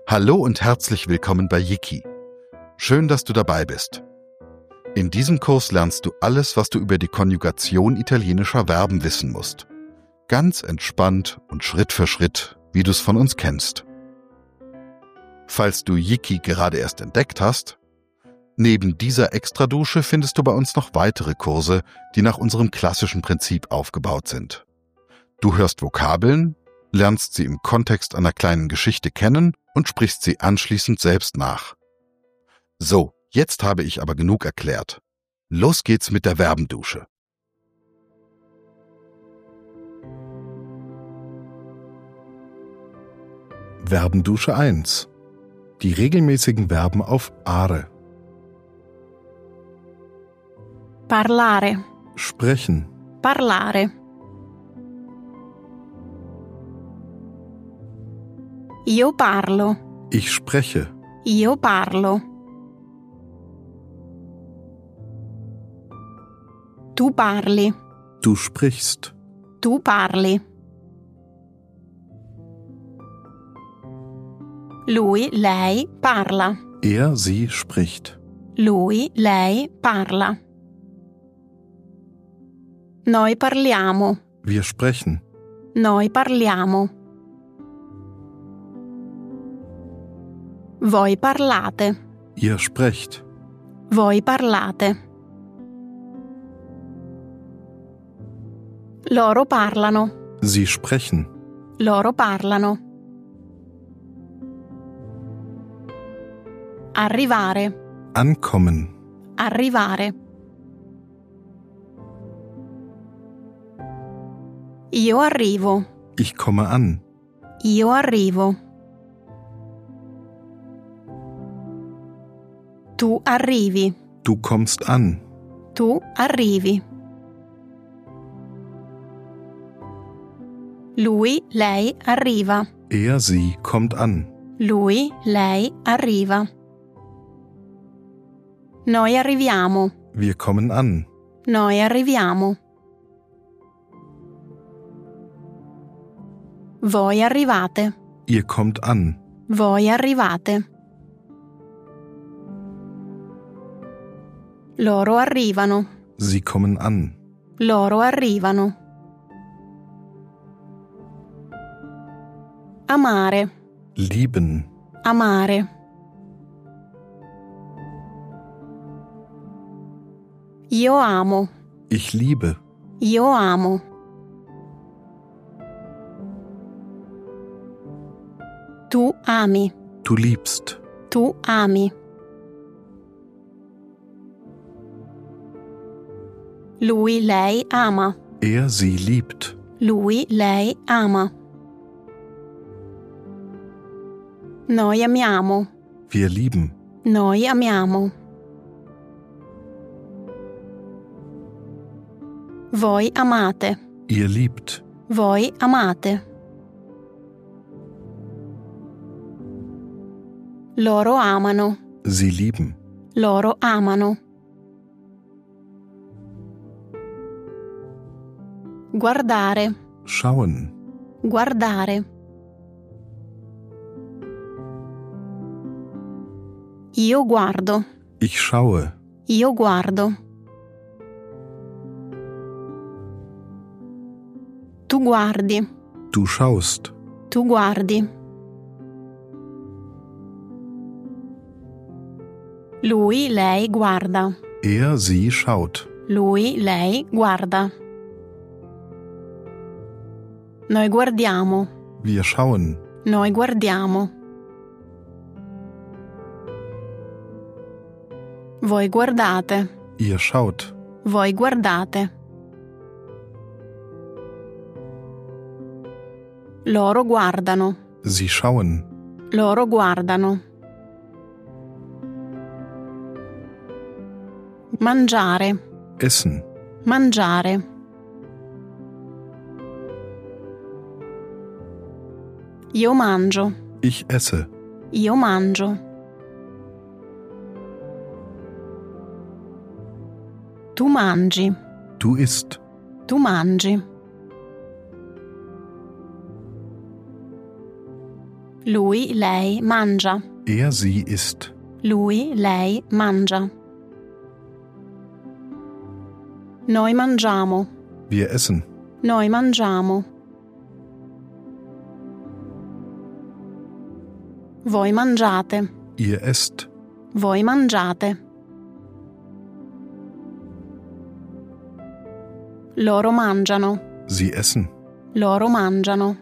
Hallo und herzlich willkommen bei Yiki. Schön, dass du dabei bist. In diesem Kurs lernst du alles, was du über die Konjugation italienischer Verben wissen musst. Ganz entspannt und Schritt für Schritt, wie du es von uns kennst. Falls du Yiki gerade erst entdeckt hast, neben dieser Extradusche findest du bei uns noch weitere Kurse, die nach unserem klassischen Prinzip aufgebaut sind. Du hörst Vokabeln, lernst sie im Kontext einer kleinen Geschichte kennen und sprichst sie anschließend selbst nach. So, jetzt habe ich aber genug erklärt. Los geht's mit der Verbendusche. Verbendusche 1. Die regelmäßigen Verben auf are. Parlare, Sprechen, parlare. Io parlo, ich spreche, io parlo. Tu parli, du sprichst, tu parli. Lui, lei parla. er, sie spricht. Lui, lei parla. Noi parliamo, Wir sprechen, noi parliamo. Voi parlate, ihr sprecht, voi parlate. Loro parlano, sie sprechen, loro parlano. Arrivare, ankommen, arrivare. Io arrivo, ich komme an, io arrivo. Tu arrivi, du kommst an, tu arrivi. Lui, lei arriva. er, sie kommt an. Lui, lei arriva. Noi arriviamo, Wir kommen an, noi arriviamo. Voi arrivate, ihr kommt an, voi arrivate. Loro arrivano, sie kommen an. loro arrivano. Amare, Lieben, amare. Io amo, ich liebe, io amo. Tu ami, du liebst, tu ami. Lui, lei ama, er, sie liebt. lui, lei ama. Noi amiamo, Wir lieben, noi amiamo. Voi amate, ihr liebt. voi amate. Loro amano, Sie lieben, loro amano. Guardare, schauen, guardare. Io guardo, ich schaue, io guardo. Tu guardi, du schaust, tu guardi. Lui, lei guarda, er, sie schaut. lui, lei guarda. Noi guardiamo, Wir schauen, noi guardiamo. Voi guardate, ihr schaut. voi guardate. Loro guardano, Sie schauen, loro guardano. Mangiare, essen, mangiare. Io mangio, ich esse. io mangio. Tu mangi, Du isst, tu mangi. Lui, lei mangia. Er, sie isst. Lui, lei mangia. Noi mangiamo. Wir essen. Noi mangiamo. Voi mangiate. Ihr esst. Voi mangiate. Loro mangiano. Sie essen. Loro mangiano.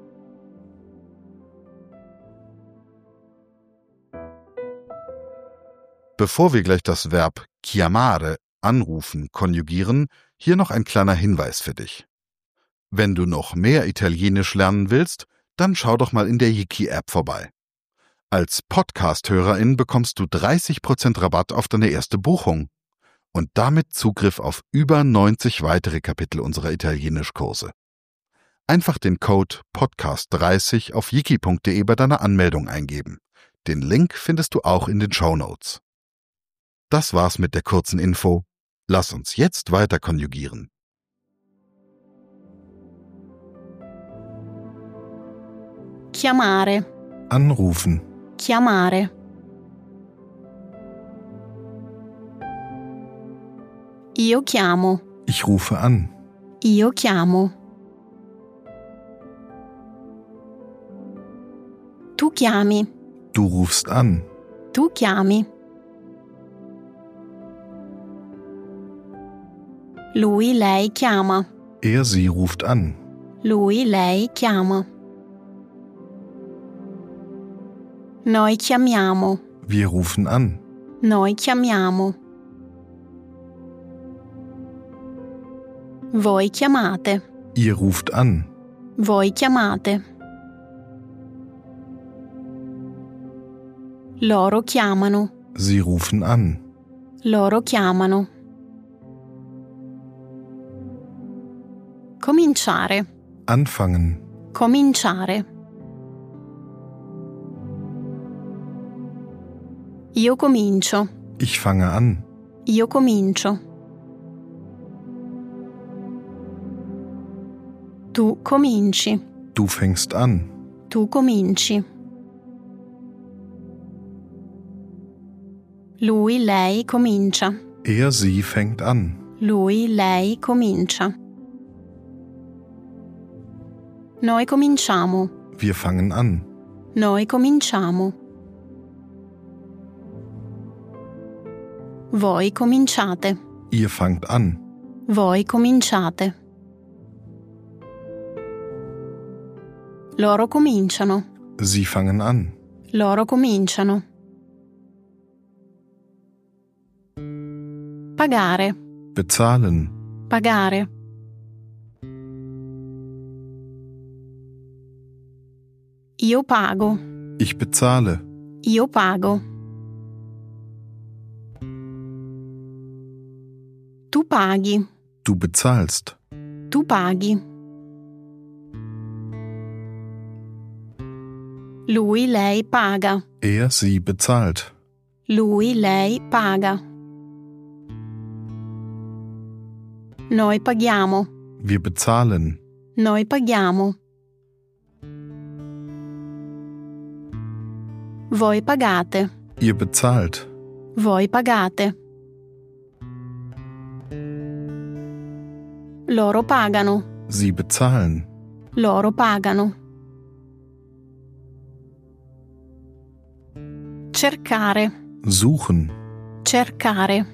Bevor wir gleich das Verb chiamare, anrufen, konjugieren, hier noch ein kleiner Hinweis für dich. Wenn du noch mehr Italienisch lernen willst, dann schau doch mal in der Yiki-App vorbei. Als Podcast-Hörerin bekommst du 30% Rabatt auf deine erste Buchung und damit Zugriff auf über 90 weitere Kapitel unserer Italienischkurse. Einfach den Code Podcast30 auf yiki.de bei deiner Anmeldung eingeben. Den Link findest du auch in den Shownotes. Das war's mit der kurzen Info. Lass uns jetzt weiter konjugieren. Chiamare. Anrufen. Chiamare. Io chiamo. Ich rufe an. Io chiamo. Tu chiami. Du rufst an. Tu chiami. Lui, lei chiama. Er, sie ruft an. Lui, lei chiama. Noi chiamiamo. Wir rufen an. Noi chiamiamo. Voi chiamate. Ihr ruft an. Voi chiamate. Loro chiamano. Sie rufen an. Loro chiamano. Cominciare. Anfangen. Cominciare. Io comincio. Ich fange an. Io comincio. Tu cominci. Du fängst an. Tu cominci. Lui, lei comincia. Er, sie fängt an. Lui, lei comincia. Noi cominciamo. Wir fangen an. Noi cominciamo. Voi cominciate. Ihr fangt an. Voi cominciate. Loro cominciano. Sie fangen an. Loro cominciano. Pagare. Bezahlen. Pagare. Io pago. Ich bezahle. Io pago. Tu paghi. Du bezahlst. Tu paghi. Lui, lei paga. Er, sie bezahlt. Lui, lei paga. Noi paghiamo. Wir bezahlen. Noi paghiamo. Voi pagate. Ihr bezahlt. Voi pagate. Loro pagano. Sie bezahlen. Loro pagano. Cercare. Suchen. Cercare.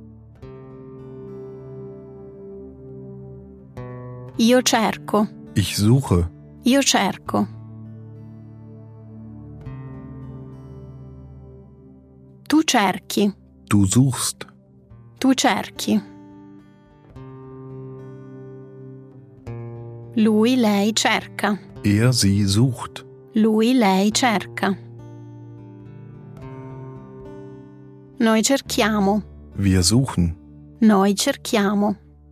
Io cerco. Ich suche. Io cerco. Tu cerchi. Du suchst. Tu cerchi. Lui, lei cerca. Er, sie sucht. Lui, lei cerca. Noi cerchiamo. Wir suchen. Noi cerchiamo.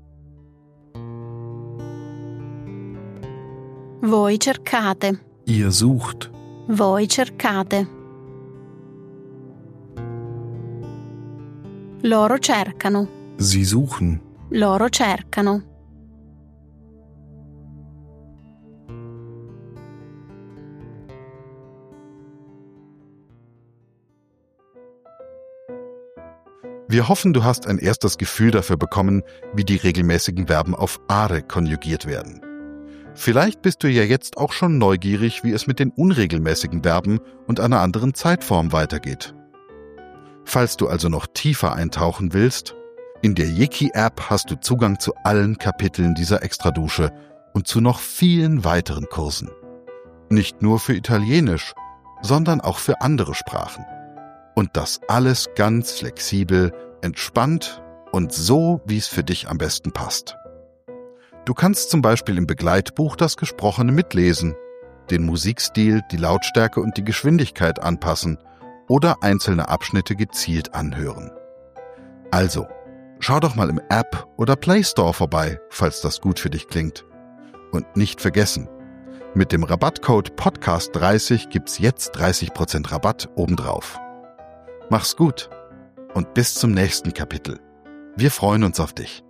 Voi cercate. Ihr sucht. Voi cercate. Loro cercano. Sie suchen. Loro cercano. Wir hoffen, du hast ein erstes Gefühl dafür bekommen, wie die regelmäßigen Verben auf are konjugiert werden. Vielleicht bist du ja jetzt auch schon neugierig, wie es mit den unregelmäßigen Verben und einer anderen Zeitform weitergeht. Falls du also noch tiefer eintauchen willst, in der Yiki-App hast du Zugang zu allen Kapiteln dieser Extradusche und zu noch vielen weiteren Kursen. Nicht nur für Italienisch, sondern auch für andere Sprachen. Und das alles ganz flexibel, entspannt und so, wie es für dich am besten passt. Du kannst zum Beispiel im Begleitbuch das Gesprochene mitlesen, den Musikstil, die Lautstärke und die Geschwindigkeit anpassen oder einzelne Abschnitte gezielt anhören. Also, schau doch mal im App oder Play Store vorbei, falls das gut für dich klingt. Und nicht vergessen, mit dem Rabattcode Podcast30 gibt's jetzt 30% Rabatt obendrauf. Mach's gut und bis zum nächsten Kapitel. Wir freuen uns auf dich.